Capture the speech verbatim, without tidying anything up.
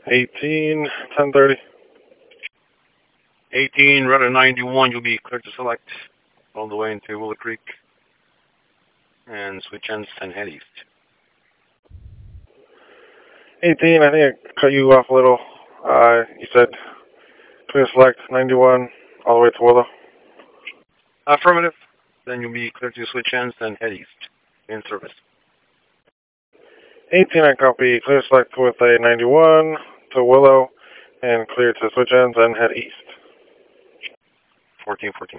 eighteen, ten thirty. eighteen, Rudder ninety-one, you'll be clear to select all the way into Willow Creek. And switch ends and head east. eighteen, I think I cut you off a little. Uh, you said clear select ninety-one all the way to Willow. Affirmative. Then you'll be clear to switch ends and head east. In service. eighteen, I copy. Clear select with a ninety-one to Willow and clear to switch ends and head east. fourteen fourteen.